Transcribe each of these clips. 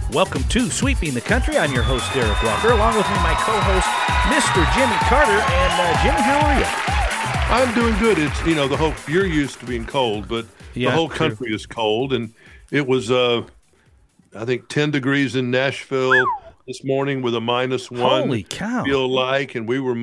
Welcome to Sweeping the Country. I'm your host, Derek Walker. Along with me, my co-host, Mr. Jimmy Carter. And Jimmy, how are you? I'm doing good. It's, you're used to being cold, but the whole country is cold. And it was, I think, 10 degrees in Nashville this morning with a -1. Holy cow. Feel like, and we were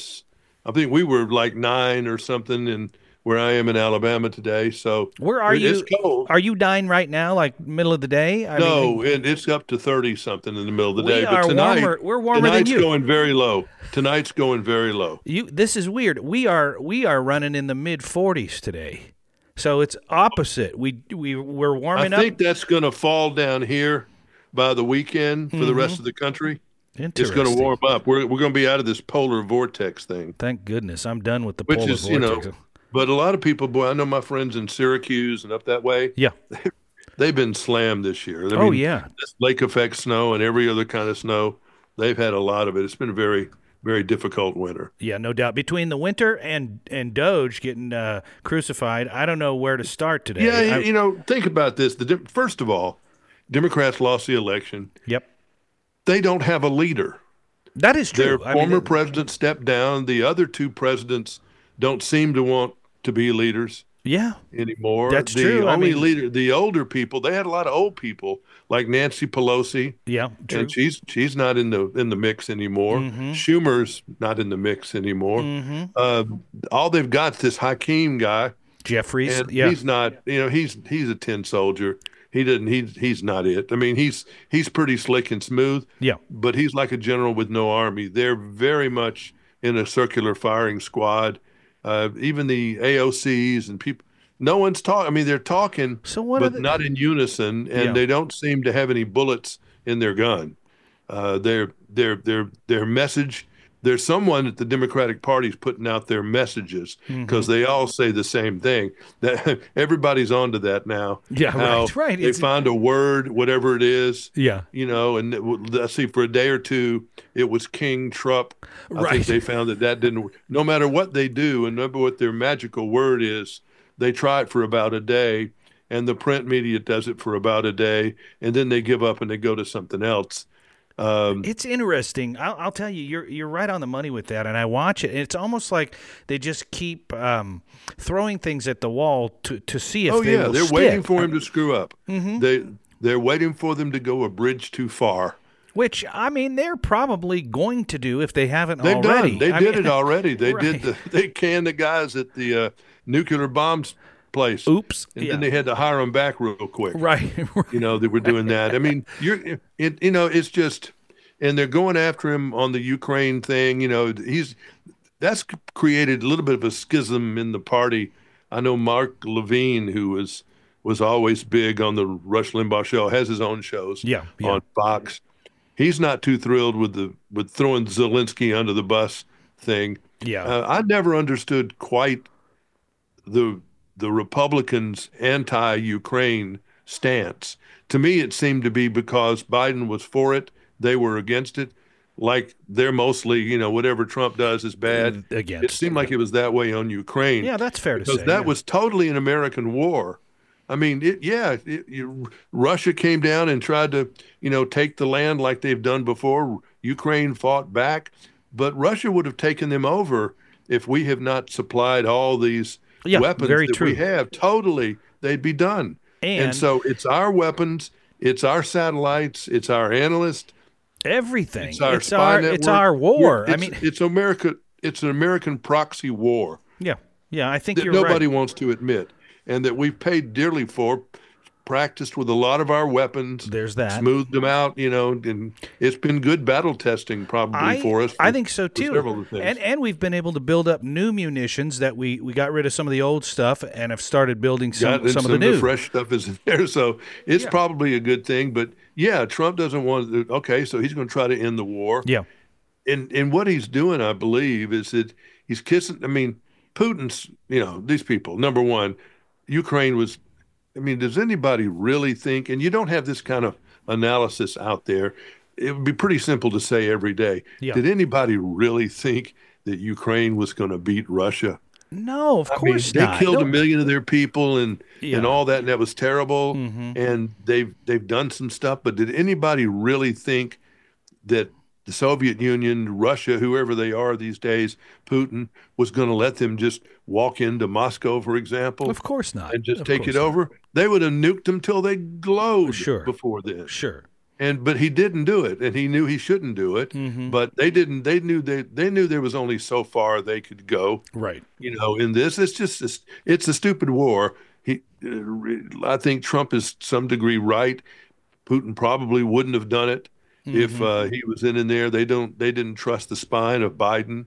I think we were like 9 or something in where I am in Alabama today. So where are you? It's cold. Are you dying right now, like middle of the day? It's up to 30 something in the middle of the day. But tonight, we're warmer than you. Tonight's going very low. Tonight's going very low. This is weird. We are running in the mid 40s today, so it's opposite. We're warming up. I think that's going to fall down here by the weekend for the rest of the country. It's going to warm up. We're going to be out of this polar vortex thing. Thank goodness. I'm done with the polar vortex. But a lot of people, boy, I know my friends in Syracuse and up that way. Yeah. They've been slammed this year. This lake effect snow and every other kind of snow, they've had a lot of it. It's been a very, very difficult winter. Yeah, no doubt. Between the winter and Doge getting crucified, I don't know where to start today. Yeah, think about this. First of all, Democrats lost the election. Yep. They don't have a leader. That is true. Their former president stepped down. The other two presidents don't seem to want to be leaders anymore. That's true. Leader, the older people, they had a lot of old people like Nancy Pelosi. Yeah, true. And she's not in the mix anymore. Mm-hmm. Schumer's not in the mix anymore. Mm-hmm. All they've got is this Hakeem guy. Jeffries. And he's not, he's a tin soldier. He's not it. I mean, he's pretty slick and smooth. Yeah. But he's like a general with no army. They're very much in a circular firing squad. Even the AOCs and people, no one's talking. I mean, they're talking, but not in unison, and they don't seem to have any bullets in their gun. Their message. There's someone at the Democratic Party is putting out their messages because they all say the same thing. That everybody's onto that now. Yeah, right. They find a word, whatever it is. Yeah. And let's see, for a day or two, it was King Trump. I think they found that didn't work. No matter what they do, and remember what their magical word is, they try it for about a day, and the print media does it for about a day, and then they give up and they go to something else. It's interesting. I'll tell you, you're right on the money with that, and I watch it. And it's almost like they just keep throwing things at the wall to see if they will they're stick. waiting for him to screw up. Mm-hmm. They're waiting for them to go a bridge too far. Which, I mean, they're probably going to do if they haven't They've already. They did it already. They right. They canned the guys at the nuclear bombs place. Oops. And then they had to hire them back real quick. Right. They were doing that. I mean, it's just, and they're going after him on the Ukraine thing. That's created a little bit of a schism in the party. I know Mark Levine, who was always big on the Rush Limbaugh show, has his own shows on Fox. He's not too thrilled with throwing Zelensky under the bus thing. Yeah. I never understood quite the Republicans' anti-Ukraine stance. To me, it seemed to be because Biden was for it, they were against it. Like they're mostly, whatever Trump does is bad. Against. It seemed like it was that way on Ukraine. Yeah, that's fair to say. Because that was totally an American war. I mean, Russia came down and tried to, take the land like they've done before. Ukraine fought back, but Russia would have taken them over if we have not supplied all these weapons that we have. Totally, they'd be done. And so it's our weapons, it's our satellites, it's our analysts, everything. It's our spy network. It's our war. It's America. It's an American proxy war. Yeah, I think you're nobody right. wants to admit. And that we've paid dearly for, practiced with a lot of our weapons. There's that. Smoothed them out, and it's been good battle testing probably for us. I think so too. Several things. And we've been able to build up new munitions that we got rid of some of the old stuff and have started building some of the new. The fresh stuff is in there, so it's probably a good thing. But Trump doesn't want to. Okay, so he's going to try to end the war. Yeah. And what he's doing, I believe, is that he's kissing. I mean, Putin's. These people. Number one. Ukraine was, does anybody really think, and you don't have this kind of analysis out there, it would be pretty simple to say every day, did anybody really think that Ukraine was going to beat Russia? No, of course they not. killed 1 million of their people and all that, and that was terrible. Mm-hmm. And they've done some stuff, but did anybody really think that the Soviet Union, Russia, whoever they are these days, Putin, was going to let them just walk into Moscow, for example? Of course not. And just take it over? They would have nuked them till they glowed before then. Sure. But he didn't do it, and he knew he shouldn't do it. Mm-hmm. But they didn't. They knew there was only so far they could go. Right. In this, it's a stupid war. I think Trump is to some degree right. Putin probably wouldn't have done it if he was in there. They didn't trust the spine of Biden,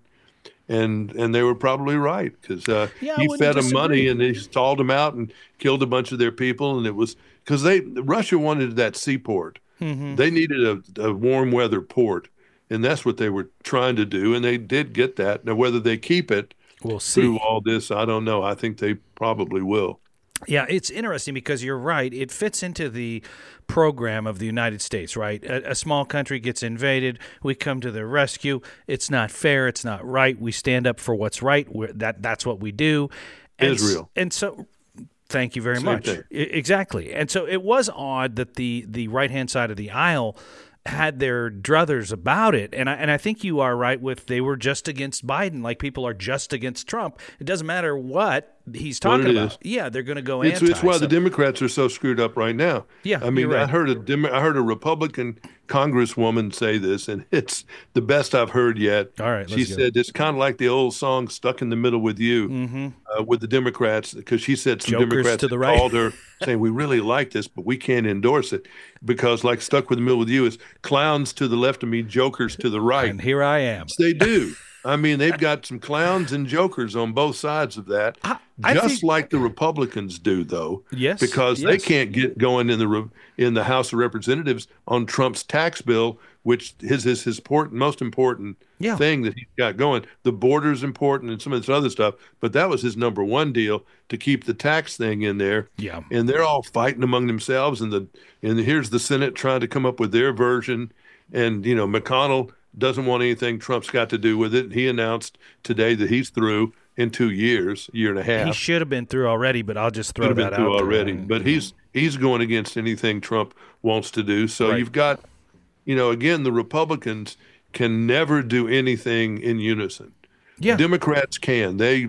and they were probably right because he fed them money and he stalled them out and killed a bunch of their people. And it was because Russia wanted that seaport. Mm-hmm. They needed a warm weather port, and that's what they were trying to do, and they did get that. Now, whether they keep it through all this, I don't know. I think they probably will. Yeah, it's interesting because you're right. It fits into the program of the United States, right? A small country gets invaded. We come to their rescue. It's not fair. It's not right. We stand up for what's right. That's what we do. Israel. And so... Thank you very much. Exactly. And so it was odd that the right-hand side of the aisle had their druthers about it. And I think you are right with they were just against Biden, like people are just against Trump. It doesn't matter what he's talking about. Yeah, they're going to go anti. It's why the Democrats are so screwed up right now. Yeah, I mean, right. I heard a Republican congresswoman say this, and it's the best I've heard yet. All right, she said it's kind of like the old song "Stuck in the Middle with You" with the Democrats, because she said some Jokers Democrats to the right. called her saying we really like this, but we can't endorse it because, like, "Stuck with the Middle with You" is clowns to the left of me, jokers to the right. And here I am. Yes, they do. I mean, they've got some clowns and jokers on both sides of that, like the Republicans do, though. Yes, because they can't get going in the House of Representatives on Trump's tax bill, which is his most important thing that he's got going. The border's important and some of this other stuff, but that was his number one deal, to keep the tax thing in there. Yeah, and they're all fighting among themselves, and here's the Senate trying to come up with their version, and McConnell doesn't want anything Trump's got to do with it. He announced today that he's through in 2 years, year and a half. He should have been through already, but I'll just throw that out there. Already. But he's going against anything Trump wants to do. So you've got, again, the Republicans can never do anything in unison. Yeah. Democrats can. They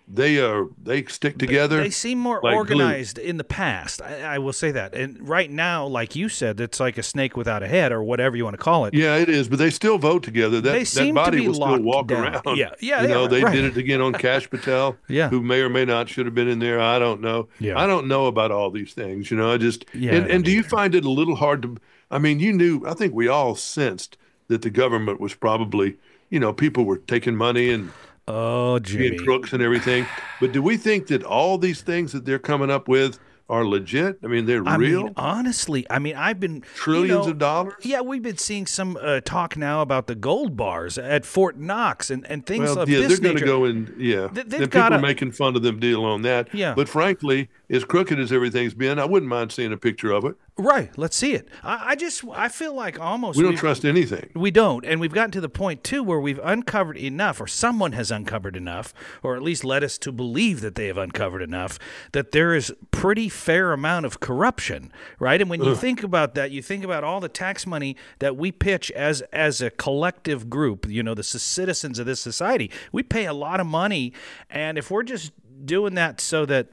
stick together. They seem more organized in the past. I will say that. And right now, like you said, it's like a snake without a head, or whatever you want to call it. Yeah, it is. But they still vote together. That body will still walk around. Yeah. They did it again on Kash Patel, who may or may not should have been in there. I don't know. Yeah. I don't know about all these things. I just and do you find it a little hard to? I mean, I think we all sensed that the government was probably, people were taking money and. Oh, Jimmy. Being crooks and everything. But do we think that all these things that they're coming up with are legit? I mean, they're real? Honestly, I've been... Trillions of dollars? Yeah, we've been seeing some talk now about the gold bars at Fort Knox and things of this nature. They're going to go in, then people are making fun of them deal on that. Yeah. But frankly, as crooked as everything's been, I wouldn't mind seeing a picture of it. Right. Let's see it. I feel like almost... We don't trust anything. We don't. And we've gotten to the point, too, where we've uncovered enough, or someone has uncovered enough, or at least led us to believe that they have uncovered enough, that there is pretty fair amount of corruption, right? And when you think about that, you think about all the tax money that we pitch as a collective group, the citizens of this society. We pay a lot of money, and if we're just doing that so that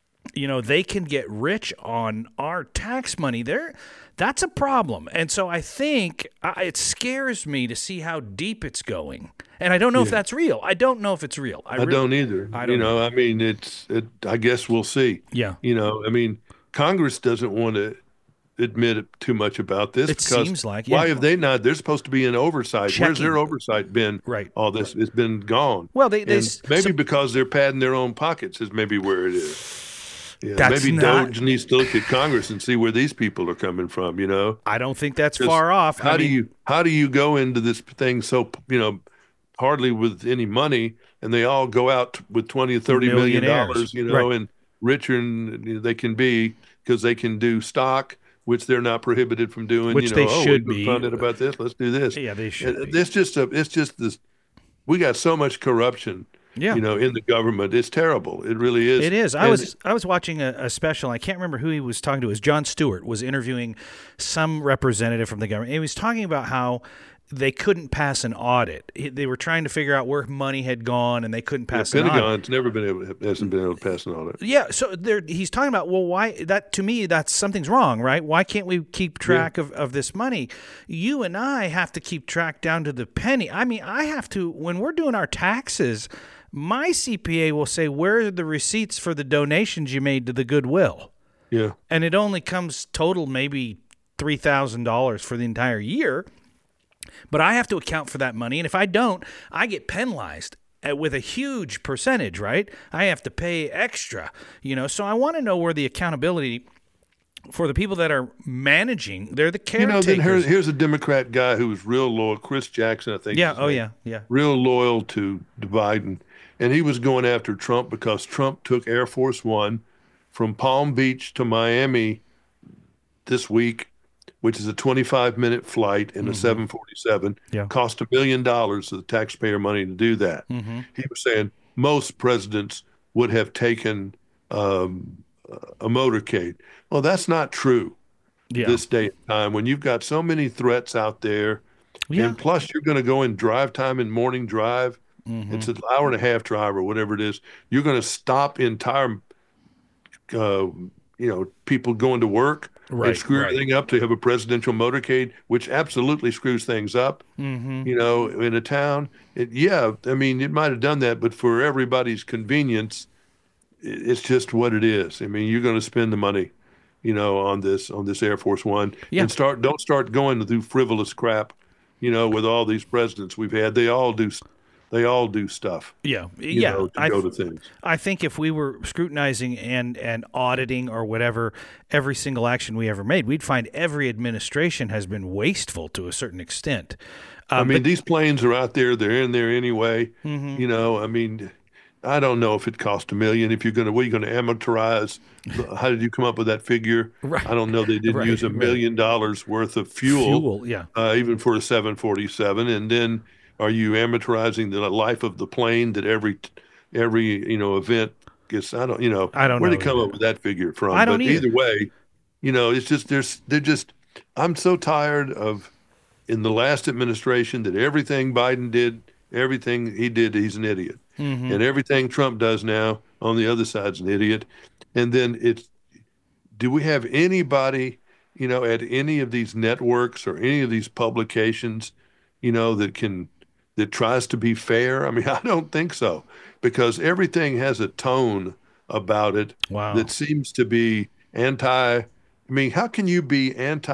they can get rich on our tax money, that's a problem. And so I think it scares me to see how deep it's going. And I don't know if that's real. I don't know if it's real. I don't either. I don't know. I mean, I guess we'll see. Yeah. I mean, Congress doesn't want to admit too much about this. It seems like, why have they not? There's supposed to be an oversight. Where's their oversight been? Right. All this has been gone. Well, because they're padding their own pockets is maybe where it is. Yeah, maybe DOJ needs to look at Congress and see where these people are coming from. I don't think that's far off. How do you go into this thing so hardly with any money, and they all go out with $20 or $30 million, right. and richer than they can be because they can do stock, which they're not prohibited from doing. Which they should be. Funded about this. Let's do this. Yeah, they should. It's just this. We got so much corruption Yeah. In the government. It's terrible. It really is. It is. I was watching a special. I can't remember who he was talking to. It was Jon Stewart was interviewing some representative from the government. He was talking about how they couldn't pass an audit. They were trying to figure out where money had gone, and they couldn't pass an audit. Pentagon's hasn't been able to pass an audit. Yeah, so he's talking about, well, why that to me, that's something's wrong, right? Why can't we keep track of this money? You and I have to keep track down to the penny. I mean, I have to, when we're doing our taxes, my CPA will say, where are the receipts for the donations you made to the Goodwill? Yeah. And it only comes total maybe $3,000 for the entire year. But I have to account for that money, and if I don't, I get penalized with a huge percentage, right? I have to pay extra, So I want to know where the accountability for the people that are managing, they're the caretakers. Here's a Democrat guy who was real loyal, Chris Jackson, I think. Yeah, real loyal to Biden, and he was going after Trump because Trump took Air Force One from Palm Beach to Miami this week, which is a 25-minute flight in a 747, cost $1 million of the taxpayer money to do that. He was saying most presidents would have taken a motorcade. Well, that's not true this day and time when you've got so many threats out there. And plus, you're going to go in drive time and morning drive. It's an hour and a half drive or whatever it is. You're going to stop entire people going to work and screw everything up to have a presidential motorcade, which absolutely screws things up, in a town. It might have done that, but for everybody's convenience, it's just what it is. I mean, you're going to spend the money, on this Air Force One and don't start going through frivolous crap, with all these presidents we've had. They all do stuff. To go to things. I think if we were scrutinizing and auditing or whatever every single action we ever made, we'd find every administration has been wasteful to a certain extent. These planes are out there; they're in there anyway. I don't know if it cost $1 million. If you're going to amortize, how did you come up with that figure? Right. I don't know. They didn't use $1 million worth of fuel, even for a 747, and then. Are you amortizing the life of the plane that every event gets? I don't know. Where did they come up with that figure from? I don't either. Either way, it's just I'm so tired of in the last administration that everything Biden did, everything he did, he's an idiot, and everything Trump does now on the other side's an idiot. And then do we have anybody, at any of these networks or any of these publications, that tries to be fair? I mean, I don't think so, because everything has a tone about it that seems to be anti. I mean, how can you be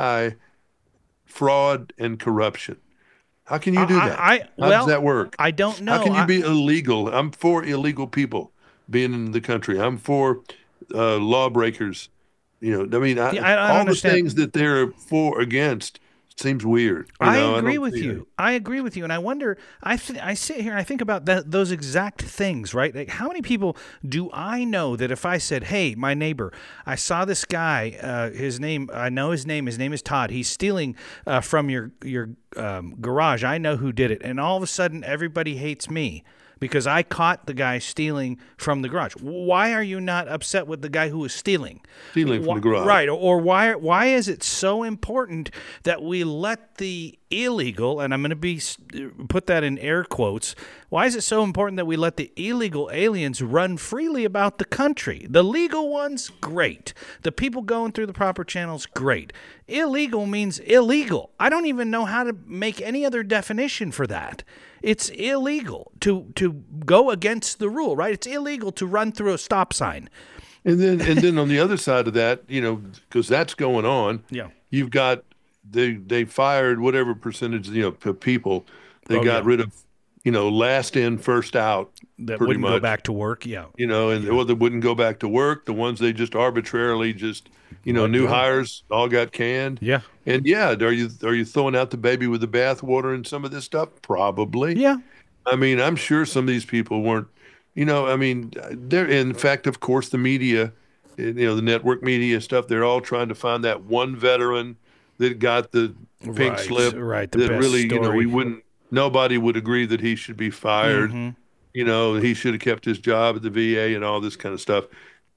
anti-fraud and corruption? How can you do that? How does that work? I don't know. How can you be illegal? I'm for illegal people being in the country. I'm for lawbreakers. I don't all understand. The things that they're against. Seems weird. I agree with you. And I wonder, I sit here and I think about those exact things, right? Like, how many people do I know that if I said, hey, my neighbor, I saw this guy, I know his name is Todd. He's stealing from your garage. I know who did it. And all of a sudden, everybody hates me because I caught the guy stealing from the garage. Why are you not upset with the guy who was stealing? Stealing from the garage. Right. Or why is it so important that we let the illegal, and I'm going to put that in air quotes, why is it so important that we let the illegal aliens run freely about the country? The legal ones, great. The people going through the proper channels, great. Illegal means illegal. I don't even know how to make any other definition for that. It's illegal to go against the rule, right? It's illegal to run through a stop sign. And then on the other side of that, because that's going on. Yeah. You've got they fired whatever percentage of people. They got rid of last in first out. That wouldn't go back to work. Yeah. Or they wouldn't go back to work. The ones they just arbitrarily new hires all got canned. Yeah. And are you throwing out the baby with the bathwater in some of this stuff? Probably. Yeah. I mean, I'm sure some of these people weren't, they're, in fact, of course, the media, the network media stuff, they're all trying to find that one veteran that got the pink slip. Right. That really, nobody would agree that he should be fired. he should have kept his job at the VA and all this kind of stuff.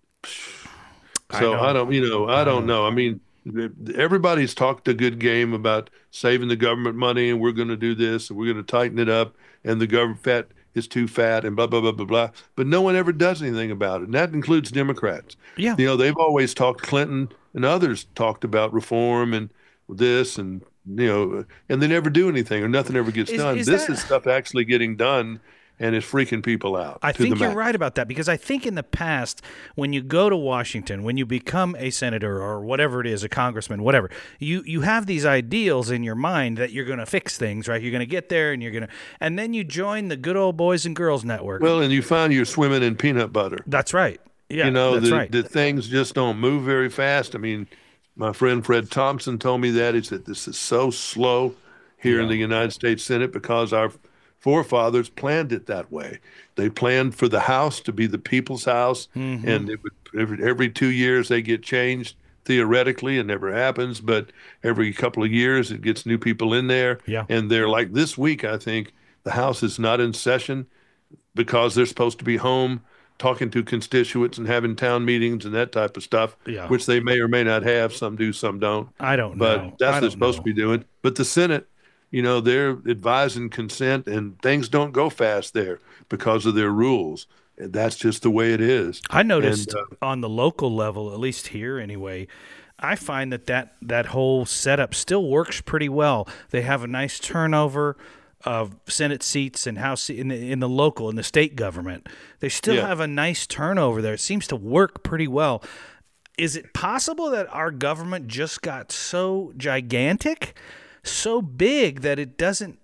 So I don't know. I mean, everybody's talked a good game about saving the government money, and we're going to do this, and we're going to tighten it up, and the government fat is too fat, and blah blah blah blah blah. But no one ever does anything about it, and that includes Democrats. Yeah, they've always talked. Clinton and others talked about reform and this, and and they never do anything, or nothing ever gets done. This is stuff actually getting done. And it's freaking people out. I think you're right about that, because I think in the past, when you go to Washington, when you become a senator or whatever it is, a congressman, whatever, you have these ideals in your mind that you're going to fix things, right? You're going to get there, and then you join the good old Boys and Girls Network. Well, and you find you're swimming in peanut butter. That's right. Yeah, that's right. The things just don't move very fast. I mean, my friend Fred Thompson told me that. He said this is so slow here in the United States Senate because our forefathers planned it that way. They planned for the House to be the people's house, and it would, every 2 years they get changed. Theoretically, it never happens, but every couple of years it gets new people in there. Yeah. And they're like, this week, I think, the House is not in session because they're supposed to be home talking to constituents and having town meetings and that type of stuff, which they may or may not have. Some do, some don't. I don't know. But that's what they're supposed to be doing. But the Senate, they're advising consent, and things don't go fast there because of their rules. And that's just the way it is. I noticed on the local level, at least here anyway, I find that whole setup still works pretty well. They have a nice turnover of Senate seats and House in the local, in the state government. They still have a nice turnover there. It seems to work pretty well. Is it possible that our government just got so gigantic, so big that it doesn't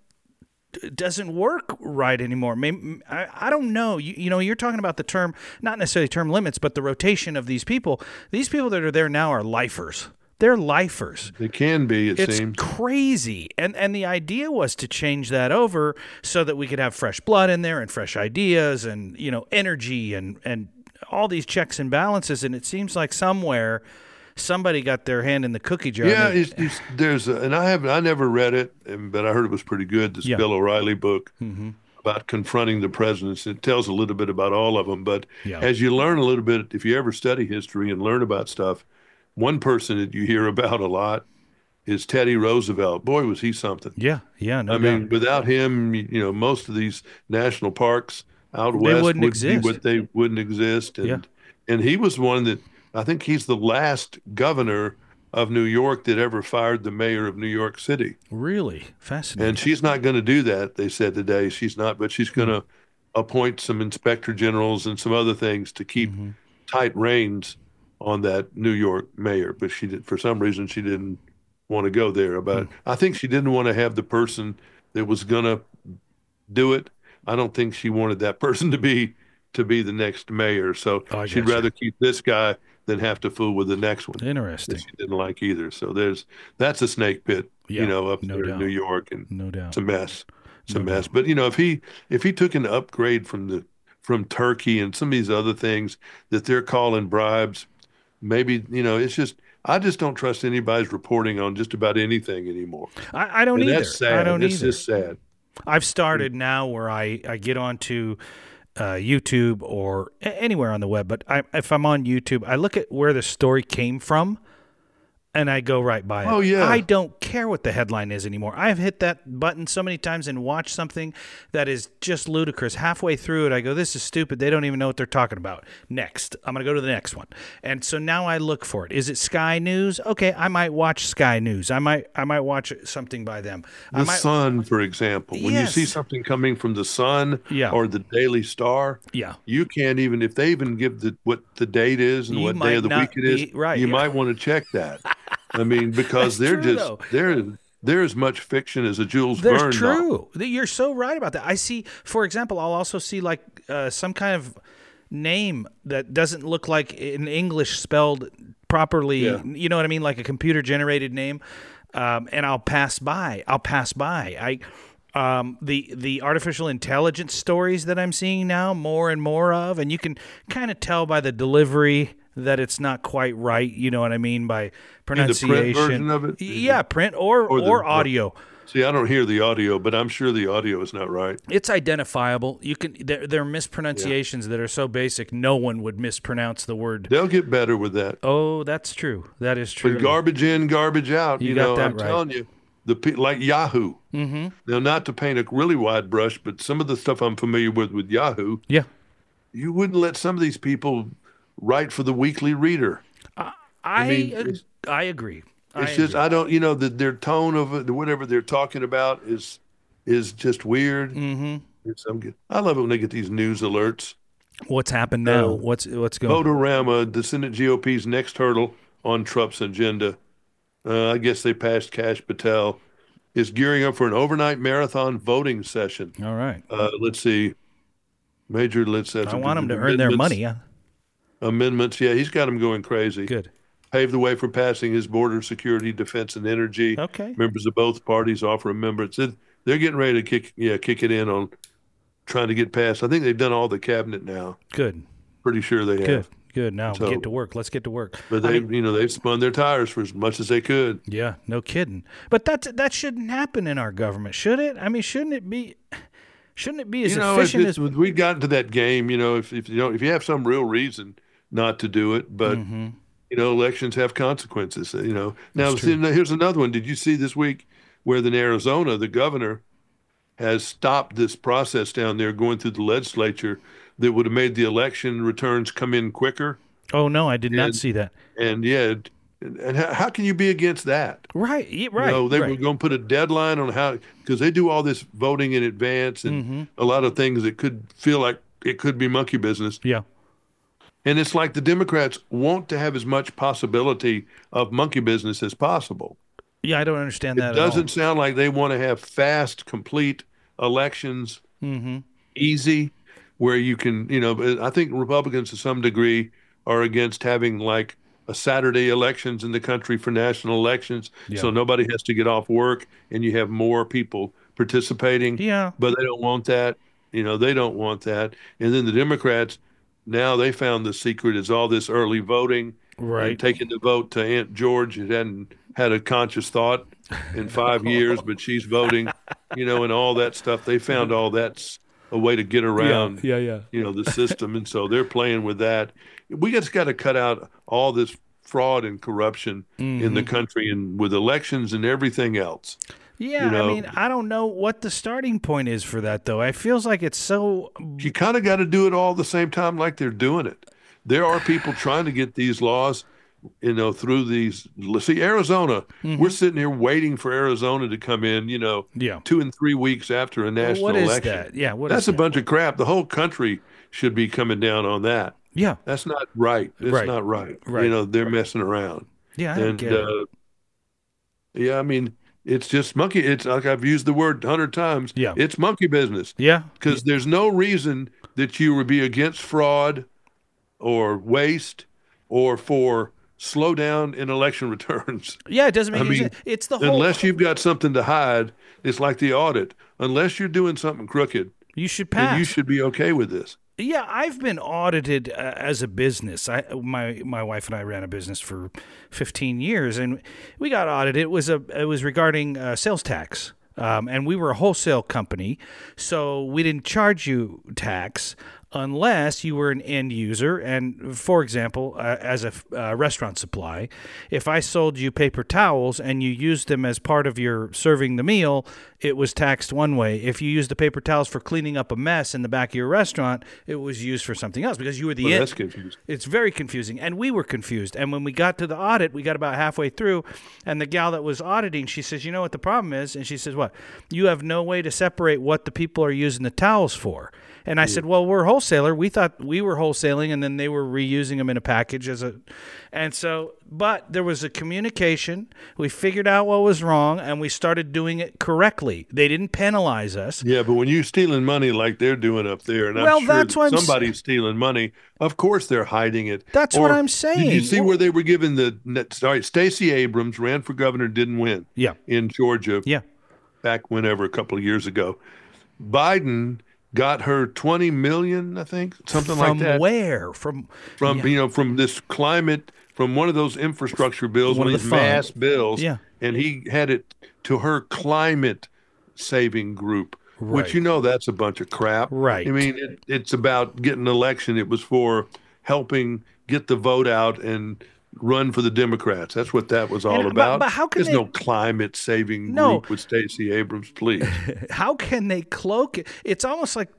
work right anymore? Maybe, I don't know. You're talking about the term, not necessarily term limits, but the rotation of these people. These people that are there now are lifers. They're lifers. They can be, it seems. It's crazy. And the idea was to change that over so that we could have fresh blood in there and fresh ideas and, energy and all these checks and balances. And it seems like somewhere somebody got their hand in the cookie jar. Yeah, I never read it, but I heard it was pretty good. This Bill O'Reilly book about confronting the presidents. It tells a little bit about all of them, but as you learn a little bit, if you ever study history and learn about stuff, one person that you hear about a lot is Teddy Roosevelt. Boy, was he something. Yeah, no doubt. I mean, without him, most of these national parks out west wouldn't exist. They wouldn't exist. And he was one that, I think he's the last governor of New York that ever fired the mayor of New York City. Really? Fascinating. And she's not going to do that, they said today. She's not, but she's going to appoint some inspector generals and some other things to keep tight reins on that New York mayor. But for some reason, she didn't want to go there. But I think she didn't want to have the person that was going to do it. I don't think she wanted that person to be the next mayor. So she'd rather keep this guy than have to fool with the next one. Interesting. She didn't like either. So that's a snake pit, up there in New York, and no doubt. It's a mess. It's a mess. But if he took an upgrade from Turkey and some of these other things that they're calling bribes, maybe it's just, I just don't trust anybody's reporting on just about anything anymore. I don't either. That's sad. It's just sad. I've started now where I get onto YouTube or anywhere on the web, but if I'm on YouTube, I look at where the story came from, and I go right by it. Oh, yeah. I don't care what the headline is anymore. I've hit that button so many times and watched something that is just ludicrous. Halfway through it, I go, this is stupid. They don't even know what they're talking about. Next. I'm going to go to the next one. And so now I look for it. Is it Sky News? Okay, I might watch Sky News. I might watch something by them. The Sun, for example. When you see something coming from the Sun or the Daily Star, you can't even, if they even give what the date is and what day of the week it is, you might want to check that. I mean, because they're as much fiction as a Jules Verne novel. That's true. You're so right about that. I see, for example, I'll also see like some kind of name that doesn't look like in English spelled properly. Yeah. You know what I mean? Like a computer generated name. And I'll pass by. The artificial intelligence stories that I'm seeing now more and more of, and you can kind of tell by the delivery that it's not quite right, you know what I mean, by pronunciation. The print version of it? Yeah, print or audio. See, I don't hear the audio, but I'm sure the audio is not right. It's identifiable. You can there are mispronunciations that are so basic no one would mispronounce the word. They'll get better with that. Oh, that's true. That is true. But garbage in, garbage out. You got that I'm right. telling you, like Yahoo. Mm-hmm. Now, not to paint a really wide brush, but some of the stuff I'm familiar with Yahoo. Yeah. You wouldn't let some of these people write for the Weekly Reader. I agree. It's just I don't, their tone of it, whatever they're talking about is just weird. Mm-hmm. I love it when they get these news alerts. What's happened now? What's going? Votorama, the Senate GOP's next hurdle on Trump's agenda. I guess they passed Kash Patel. Is gearing up for an overnight marathon voting session. All right. Let's see. I want them to earn their money. Amendments. Yeah, he's got them going crazy. Good. Pave the way for passing his border security, defense, and energy. Okay. Members of both parties offer amendments. They're getting ready to kick it in on trying to get passed. I think they've done all the cabinet now. Good. Pretty sure they have. Good. Now get to work. Let's get to work. But they've spun their tires for as much as they could. Yeah, no kidding. But that shouldn't happen in our government, should it? I mean, shouldn't it be as efficient as we got into that game? If you have some real reason not to do it, but. Mm-hmm. Elections have consequences. Now, here's another one. Did you see this week where in Arizona, the governor has stopped this process down there going through the legislature that would have made the election returns come in quicker? Oh, no, I did not see that. And and how can you be against that? Right. They were going to put a deadline on how, because they do all this voting in advance and a lot of things that could feel like it could be monkey business. Yeah. And it's like the Democrats want to have as much possibility of monkey business as possible. Yeah, I don't understand that at all. It doesn't sound like they want to have fast, complete elections, easy, where you can, I think Republicans to some degree are against having like a Saturday elections in the country for national elections. Yeah. So nobody has to get off work and you have more people participating. Yeah. But they don't want that. They don't want that. And then the Democrats, now they found the secret is all this early voting, right? And taking the vote to Aunt George. It hadn't had a conscious thought in 5 years, but she's voting, and all that stuff. They found all that's a way to get around, the system, and so they're playing with that. We just got to cut out all this fraud and corruption in the country, and with elections and everything else. Yeah, I mean, I don't know what the starting point is for that, though. It feels like it's so... You kind of got to do it all at the same time like they're doing it. There are people trying to get these laws, through these... See, Arizona, we're sitting here waiting for Arizona to come in, 2 and 3 weeks after a national election. What is that? Yeah, that's a bunch of crap. The whole country should be coming down on that. Yeah. That's not right. It's not right. They're messing around. Yeah, I get it. Yeah, I mean... It's just monkey. It's like I've used the word 100 times. Yeah. It's monkey business. Yeah. Because there's no reason that you would be against fraud or waste or for slow down in election returns. Yeah, it doesn't make any sense. It's the whole... Unless you've got something to hide, it's like the audit. Unless you're doing something crooked, you should pass. Then you should be okay with this. Yeah, I've been audited as a business. My wife and I ran a business for 15 years, and we got audited. It was regarding sales tax, and we were a wholesale company, so we didn't charge you tax unless you were an end user. And for example, as a restaurant supply, if I sold you paper towels and you used them as part of your serving the meal, it was taxed one way. If you used the paper towels for cleaning up a mess in the back of your restaurant, it was used for something else because you were the end. That's confusing. It's very confusing, and we were confused. And when we got to the audit, we got about halfway through, and the gal that was auditing, she says, "You know what the problem is?" And she says, "What? You have no way to separate what the people are using the towels for." And I said, "Well, we're a wholesaler. We thought we were wholesaling, and then they were reusing them in a package but there was a communication. We figured out what was wrong, and we started doing it correctly. They didn't penalize us. Yeah, but when you're stealing money like they're doing up there, and I'm sure somebody's stealing money, of course they're hiding it. That's what I'm saying. Did you see where they were given Stacey Abrams ran for governor, didn't win. Yeah. In Georgia. Yeah. Back whenever, a couple of years ago. Biden got her $20 million, I think, something like that. From where? From this climate, from one of those infrastructure bills, one of these mass bills. Yeah. and he had it to her climate saving group, Right. which that's a bunch of crap. Right. I mean, it's about getting an election. It was for helping get the vote out and run for the Democrats. That's what that was all about. But how can There's no climate saving group with Stacey Abrams, please. How can they cloak it? It's almost like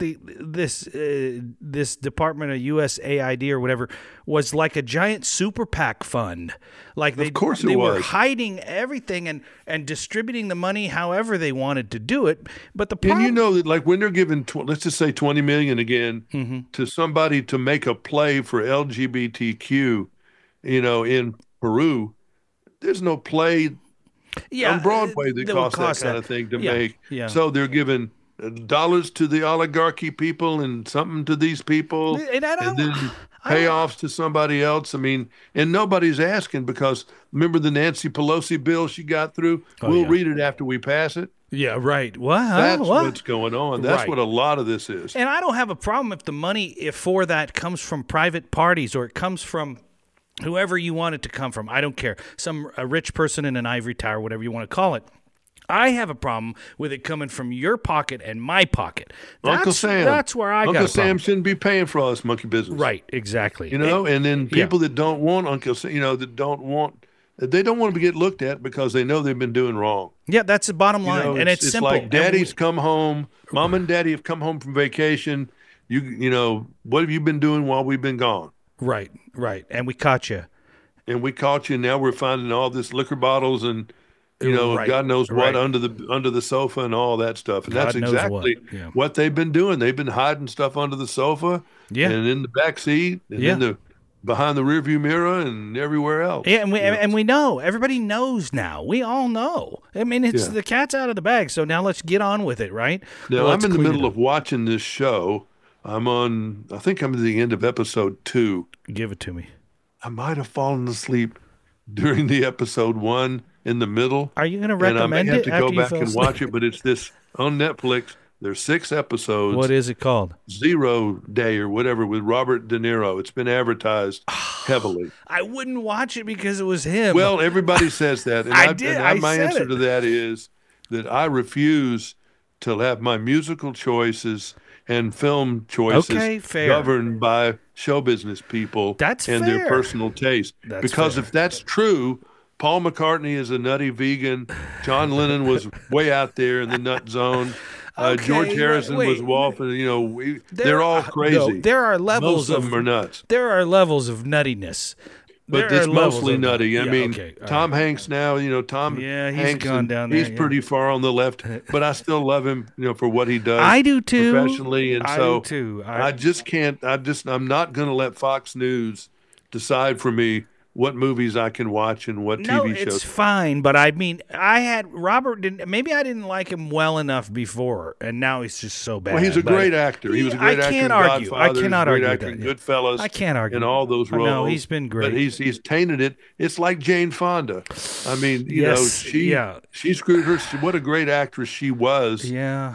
this Department of USAID or whatever was like a giant super PAC fund. Like of course they was. were hiding everything and distributing the money however they wanted to do it. But the problem, and that like when they're giving let's just say $20 million again to somebody to make a play for LGBTQ, in Peru, there's no play on Broadway that costs that kind of thing to make. Yeah. So they're giving dollars to the oligarchy people and something to these people, and then payoffs to somebody else. I mean, and nobody's asking because remember the Nancy Pelosi bill she got through? We'll read it after we pass it. Yeah, right. Wow. That's what's going on. That's what a lot of this is. And I don't have a problem if the money for that comes from private parties or it comes from whoever you want it to come from. I don't care. A rich person in an ivory tower, whatever you want to call it. I have a problem with it coming from your pocket and my pocket. Uncle Sam. That's where I got a problem. Uncle Sam shouldn't be paying for all this monkey business. Right, exactly. And then people that don't want Uncle Sam, they don't want to get looked at because they know they've been doing wrong. Yeah, that's the bottom line. And it's simple. It's like daddy's come home, mom and daddy have come home from vacation. What have you been doing while we've been gone? Right. And we caught you. And now we're finding all this liquor bottles and God knows what under the sofa and all that stuff. And that's exactly what they've been doing. They've been hiding stuff under the sofa and in the back seat and in behind the rearview mirror and everywhere else. Yeah, and we know. Everybody knows now. We all know. I mean, it's the cat's out of the bag. So now let's get on with it, right? Now, I'm in the middle of watching this show. I think I'm at the end of episode 2. Give it to me. I might have fallen asleep during the episode 1 in the middle. Are you going to recommend it? And I may have to go back and watch it, but it's this on Netflix. There's 6 episodes. What is it called? 0 Day or whatever with Robert De Niro. It's been advertised heavily. I wouldn't watch it because it was him. Well, everybody says that. And my answer to that is that I refuse to have my musical choices and film choices governed by show business people their personal taste. Because if that's true, Paul McCartney is a nutty vegan. John Lennon was way out there in the nut zone. George Harrison was waffling. They're all crazy. No, there are levels. Most of them are nuts. There are levels of nuttiness. But it's mostly nutty. I mean, Tom Hanks now, Tom Hanks gone down there. He's pretty far on the left, but I still love him, for what he does. I do too. Professionally. And so do too. I just can't, I'm not going to let Fox News decide for me what movies I can watch and what TV shows. No, it's fine, but I mean, maybe I didn't like him well enough before, and now he's just so bad. Well, he's a great actor. He was a great actor in Godfather. I cannot argue. Great actor in Goodfellas. I can't argue. In all those roles. No, he's been great. But he's tainted it. It's like Jane Fonda. I mean, she screwed her. What a great actress she was. Yeah.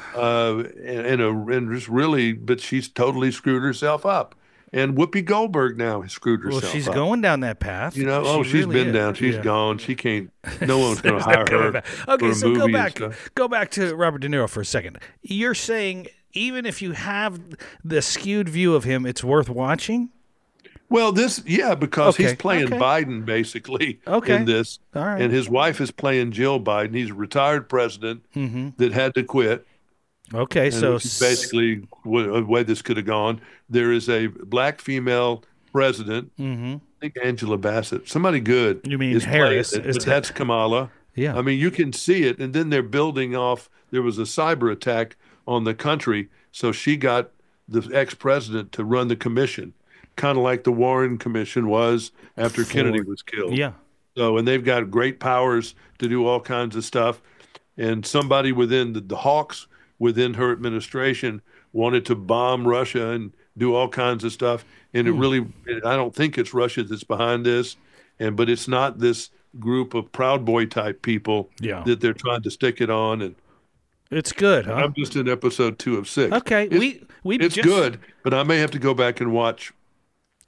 And just really, but she's totally screwed herself up. And Whoopi Goldberg now has screwed herself up. Well, she's going down that path. She's really been down. She's gone. She can't. No one's going to hire her. Okay, so go back to Robert De Niro for a second. You're saying even if you have the skewed view of him, it's worth watching? Well, because he's playing Biden basically in this. All right. And his wife is playing Jill Biden. He's a retired president that had to quit. Okay, and so basically a way this could have gone. There is a black female president. I think Angela Bassett, somebody good. You mean Harris? But that's Kamala. Yeah. I mean, you can see it, and then they're building off. There was a cyber attack on the country, so she got the ex-president to run the commission, kind of like the Warren Commission was after Kennedy was killed. Yeah. So, and they've got great powers to do all kinds of stuff, and somebody within the Hawks within her administration wanted to bomb Russia and do all kinds of stuff. And I don't think it's Russia that's behind this, but it's not this group of Proud Boy type people that they're trying to stick it on. And it's good, huh? I'm just in episode 2 of 6. Okay. It's good, but I may have to go back and watch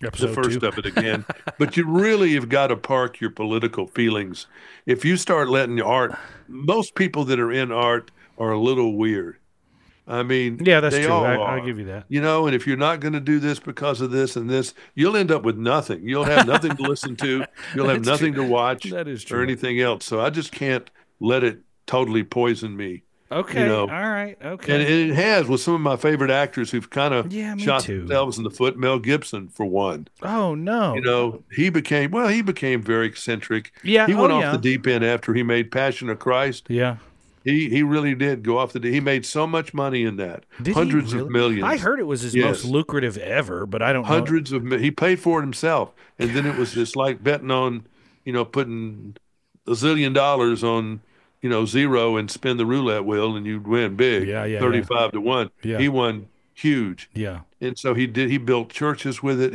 the first of it again. But you really have got to park your political feelings. If you start letting your art, most people that are in art are a little weird. I mean, yeah, that's they true. all I'll give you that. You know, and if you're not going to do this because of this and this, you'll end up with nothing. You'll have nothing to listen to. You'll have nothing to watch that is true. or anything else. So I just can't let it totally poison me. Okay. You know? All right. Okay. And it has with some of my favorite actors who've kind of shot too. themselves in the foot. Mel Gibson, for one. Oh, no. You know, he became very eccentric. Yeah. He went off the deep end after he made Passion of Christ. Yeah. He really did go off the deep. He made so much money in that. Hundreds of millions. I heard it was his most lucrative ever, but I don't know. He paid for it himself. And then it was just like betting on, you know, putting $1 zillion on, you know, zero and spin the roulette wheel and you'd win big. 35 to 1. Yeah. He won huge. Yeah. And so he built churches with it.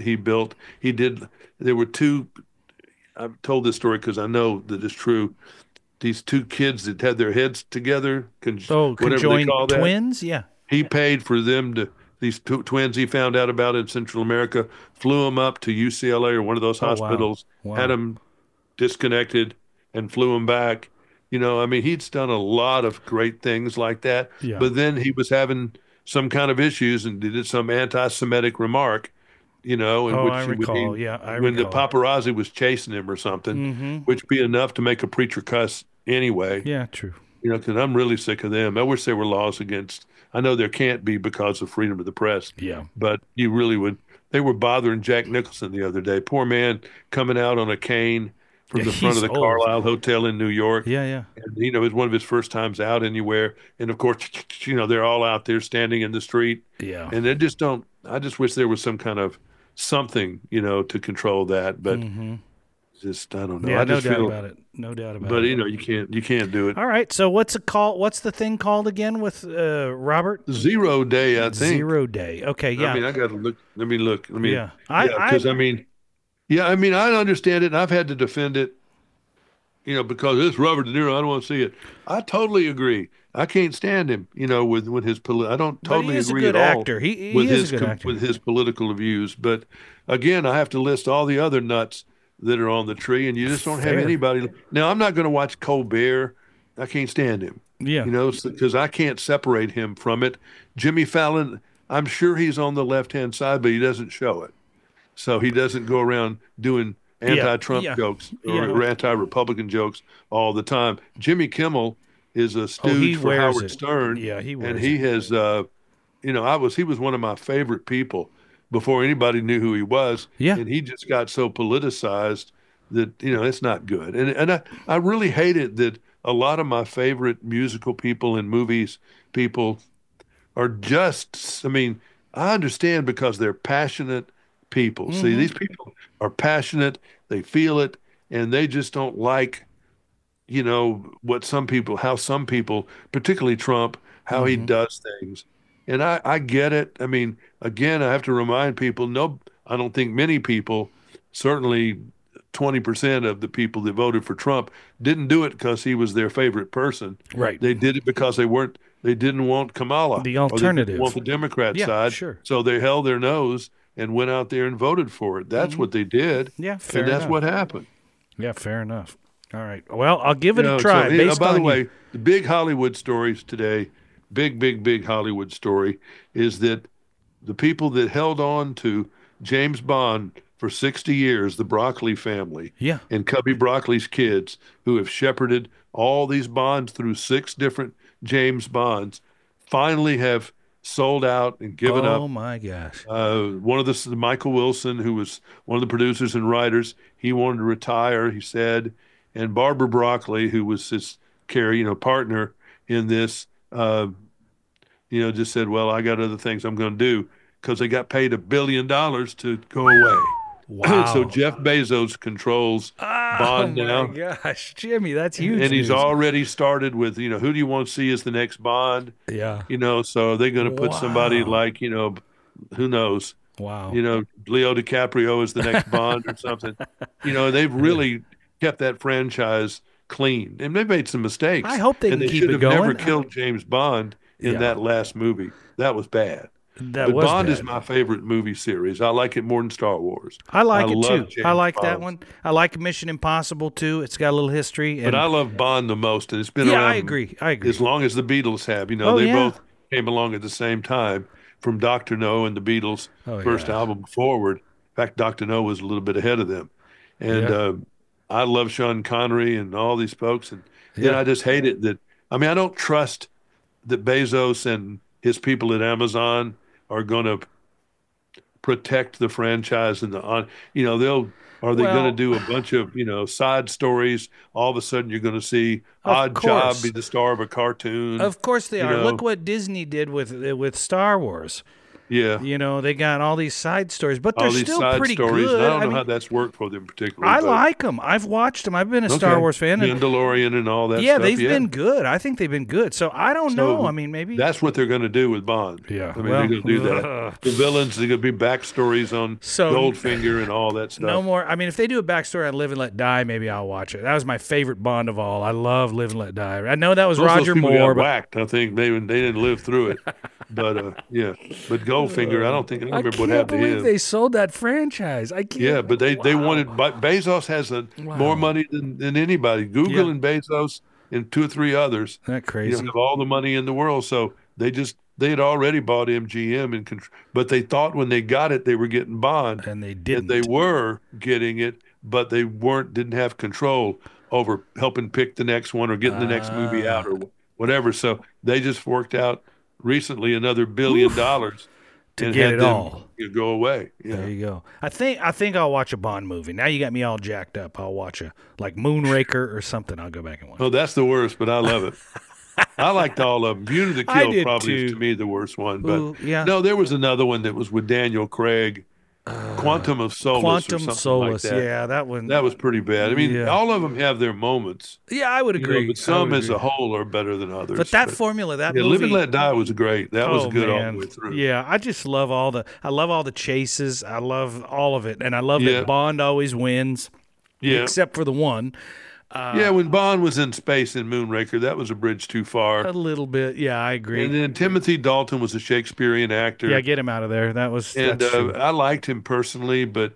There were two, I've told this story because I know that it's true. These two kids that had their heads together, conjoined twins. Yeah, he paid for them these two twins he found out about in Central America, flew them up to UCLA or one of those hospitals, had them disconnected, and flew them back. You know, I mean, he's done a lot of great things like that. Yeah. But then he was having some kind of issues and did some anti-Semitic remark. You know, I recall. When the paparazzi was chasing him or something, which be enough to make a preacher cuss anyway. Yeah, true. You know, because I'm really sick of them. I wish there were laws against. I know there can't be because of freedom of the press. Yeah, but you really would. They were bothering Jack Nicholson the other day. Poor man coming out on a cane from the front of the Carlisle Hotel in New York. Yeah, yeah. And, you know, it was one of his first times out anywhere. And of course, you know, they're all out there standing in the street. Yeah. And they just don't. I just wish there was some kind of something, you know, to control that, but just I don't know. Yeah, I just no doubt about it. No doubt about it. But you know, you can't do it. All right. So what's the thing called again with Robert? 0 Day, I think. 0 Day. Okay. Yeah. I mean, I got to look. Let me look. Yeah. Because I mean, I understand it, and I've had to defend it. You know, because it's Robert De Niro. I don't want to see it. I totally agree. I can't stand him. You know, with his I don't totally agree at all. He with is a good actor. With his political views. But again, I have to list all the other nuts that are on the tree, and you just don't have anybody. Now, I'm not going to watch Colbert. I can't stand him. Yeah. You know, because I can't separate him from it. Jimmy Fallon, I'm sure he's on the left-hand side, but he doesn't show it. So he doesn't go around doing anti-Trump jokes or anti-Republican jokes all the time. Jimmy Kimmel is a stooge for Howard Stern. Yeah, he wears and he has, you know, he was one of my favorite people before anybody knew who he was. Yeah. And he just got so politicized that, you know, it's not good. And I really hate it that a lot of my favorite musical people and movies people are just, I mean, I understand because they're passionate people. See, these people are passionate, they feel it, and they just don't like, you know, how some people, particularly Trump, how he does things. And I get it. I mean, again, I have to remind people, I don't think many people, certainly 20% of the people that voted for Trump didn't do it because he was their favorite person. Right. They did it because they didn't want Kamala. The alternative. Or they didn't want the Democrat side. Sure. So they held their nose and went out there and voted for it. That's what they did. Yeah, fair enough. And that's what happened. Yeah, fair enough. All right. Well, I'll give it a try. By the way, the big Hollywood stories today, big Hollywood story is that the people that held on to James Bond for 60 years, the Broccoli family, and Cubby Broccoli's kids, who have shepherded all these Bonds through 6 different James Bonds, finally have sold out and given up. Oh my gosh! One of the Michael Wilson, who was one of the producers and writers, he wanted to retire. He said, and Barbara Broccoli, who was his partner in this, just said, "Well, I got other things I'm going to do," because they got paid $1 billion to go away. Wow! So Jeff Bezos controls Bond now. Oh my gosh, Jimmy, that's huge. And he's already started with, who do you want to see as the next Bond? Yeah. So they're going to put somebody like, who knows? Wow. Leo DiCaprio is the next Bond or something. They've really kept that franchise clean, and they've made some mistakes. I hope they can keep it going. They should have never killed James Bond in that last movie. That was bad. But Bond is my favorite movie series. I like it more than Star Wars. I like it too. I like that one. I like Mission Impossible too. It's got a little history. But I love Bond the most, and it's been around. I agree. As long as the Beatles have. They both came along at the same time, from Dr. No and the Beatles' first album forward. In fact, Dr. No was a little bit ahead of them. And I love Sean Connery and all these folks. And then I just hate it that, I don't trust that Bezos and his people at Amazon are going to protect the franchise and going to do a bunch of, side stories. All of a sudden you're going to see Oddjob be the star of a cartoon. Of course they are. Look what Disney did with Star Wars. Yeah. They got all these side stories, but they're still pretty stories. good. I don't know how that's worked for them particularly. I like them. I've watched them. I've been a Star Wars fan. Mandalorian and all that stuff. Yeah, they've been good. I think they've been good. So I don't know. Maybe. That's what they're going to do with Bond. Yeah. They're going to do that. The villains, they're going to be backstories on Goldfinger and all that stuff. No more. If they do a backstory on Live and Let Die, maybe I'll watch it. That was my favorite Bond of all. I love Live and Let Die. I know that was Roger Moore. Got whacked. I think they didn't live through it. But, But Goldfinger, I don't think I can't believe they sold that franchise. I can't. Yeah, but they wanted. But Bezos has more money than anybody. Google and Bezos and 2 or 3 others. That crazy. Have all the money in the world. So they had already bought MGM but they thought when they got it they were getting Bond, and they didn't. And they were getting it, but they didn't have control over helping pick the next one or getting the next movie out or whatever. So they just worked out recently another $1 billion. To get it all. You go away. Yeah. There you go. I think I'll watch a Bond movie. Now you got me all jacked up. I'll watch Moonraker or something. I'll go back and watch. Oh, that's the worst, but I love it. I liked all of them. View to the Kill probably is to me the worst one. But no, there was another one that was with Daniel Craig. Quantum of Solace. Like that. Yeah, that one. That was pretty bad. All of them have their moments. Yeah, I would agree. But some as a whole are better than others. But that formula, movie. Live and Let Die was great. That was good all the way through. Yeah, I just love all the chases. I love all of it. And I love that Bond always wins. Yeah. Except for the one. When Bond was in space in Moonraker, that was a bridge too far. A little bit, yeah, I agree. And then Timothy Dalton was a Shakespearean actor. Yeah, get him out of there. That's true. I liked him personally, but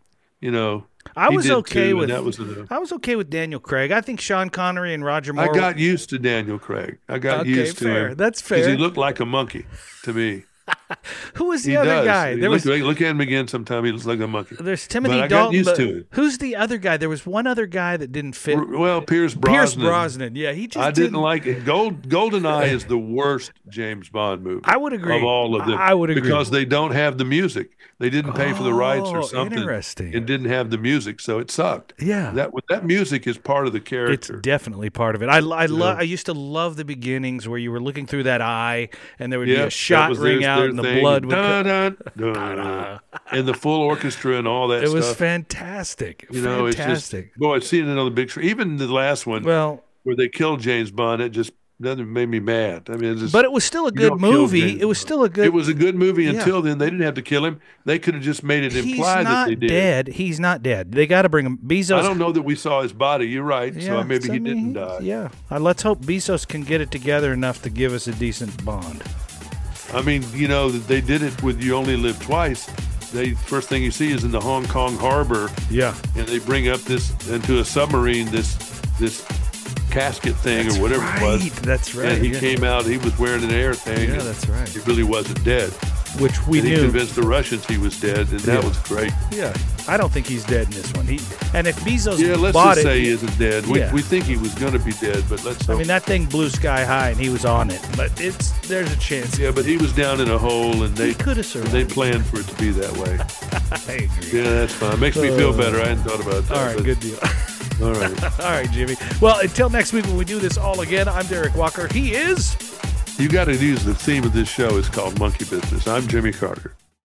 I was okay with Daniel Craig. I think Sean Connery and Roger Moore. I got used to Daniel Craig. I got used to him. That's fair. Because he looked like a monkey to me. Who was the other guy? Look at him again sometime. He looks like a monkey. There's Timothy Dalton. I got used to it. Who's the other guy? There was one other guy that didn't fit. Pierce Brosnan. Pierce Brosnan. Yeah, he just I didn't like it. GoldenEye is the worst James Bond movie. I would agree. Of all of them. I would agree. Because they don't have the music. They didn't pay for the rights or something. Interesting. And didn't have the music, so it sucked. Yeah. That music is part of the character. It's definitely part of it. I used to love the beginnings where you were looking through that eye and there would be a shot ring out and the blood would and the full orchestra and all that stuff. It was fantastic. Fantastic. I've seen another big show. Even the last one where they killed James Bond, it just made me mad. But it was still a good movie. It was still a good. It was a good movie until then. They didn't have to kill him. They could have just made it imply that they did. He's not dead. They got to bring him. Bezos. I don't know that we saw his body. You're right. So maybe he didn't die. Yeah. Let's hope Bezos can get it together enough to give us a decent Bond. They did it with You Only Live Twice. First thing you see is in the Hong Kong harbor. Yeah. And they bring up into a submarine this casket thing or whatever it was. That's right. And he came out, he was wearing an air thing. Yeah, that's right. He really wasn't dead. Which we knew. He convinced the Russians he was dead, and that was great. Yeah. I don't think he's dead in this one. And if Bezos let's bought just say he isn't dead. We think he was going to be dead, but let's hope. that thing blew sky high, and he was on it. But there's a chance. Yeah, but he was down in a hole, and he could have survived. They planned for it to be that way. I agree. Yeah, that's fine. Makes me feel better. I hadn't thought about that. All right, good deal. All right. All right, Jimmy. Well, until next week when we do this all again, I'm Derek Walker. He is... You got to use the theme of this show. It's called Monkey Business. I'm Jimmy Carter.